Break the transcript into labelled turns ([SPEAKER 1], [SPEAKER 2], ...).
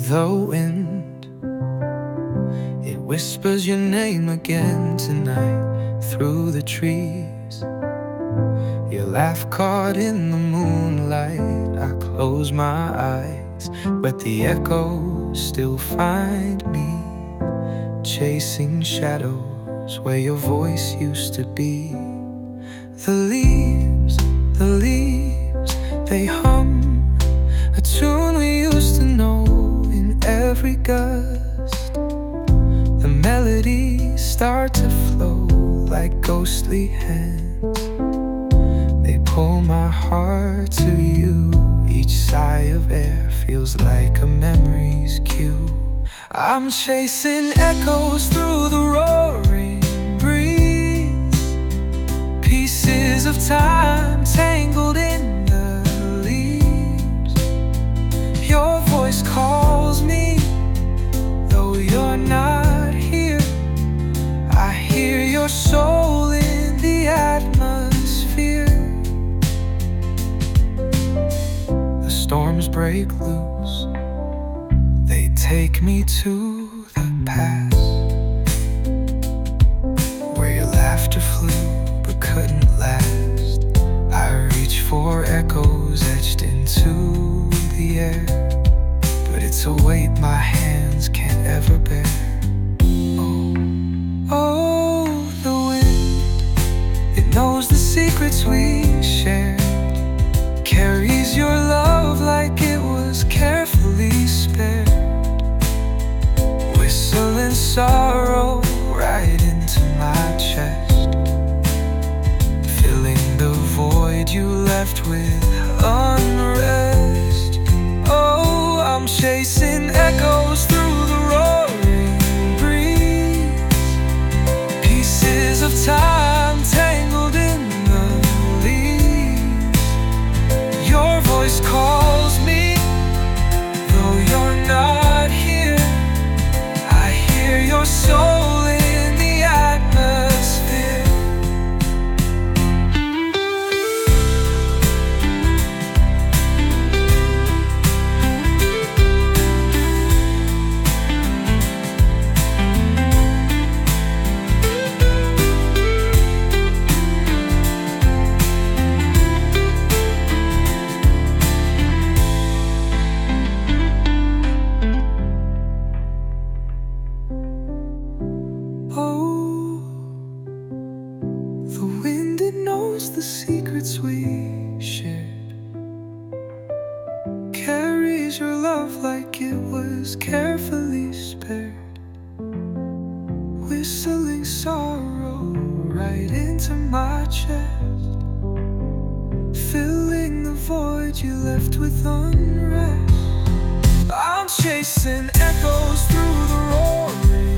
[SPEAKER 1] The wind, it whispers your name again tonight through the trees. Your laugh caught in the moonlight. I close my eyes, but the echoes still find me, chasing shadows where your voice used to be. The leaves, they hum a tune we used to know in every gust. The melodies start to flow like ghostly hands. They pull my heart to you. Each sigh of air feels like a memory's cue. I'm chasing echoes through the roaring breeze, pieces of time tangled in the leaves. Your voice calls me, though you're not here. I hear your soul in the atmosphere. The storms break loose, they take me to the past, where your laughter flew but couldn't last. I reach for echoes etched into the air, but it's a weight my hands can't ever bear. Oh, the wind, it knows the secrets we shared, carries your love like it was carefully spared, whistling sorrow right into my chest, filling the void you left with unrest. Oh, I'm chasing echoes through the roaring breeze, pieces of time tangled in the leaves. Your voice calls me, though you're not here. I hear your soul in the atmosphere. Oh, the wind, it knows the secrets we shared, carries your love like it was carefully spared, whistling sorrow right into my chest, filling the void you left with unrest. I'm chasing echoes through the roaring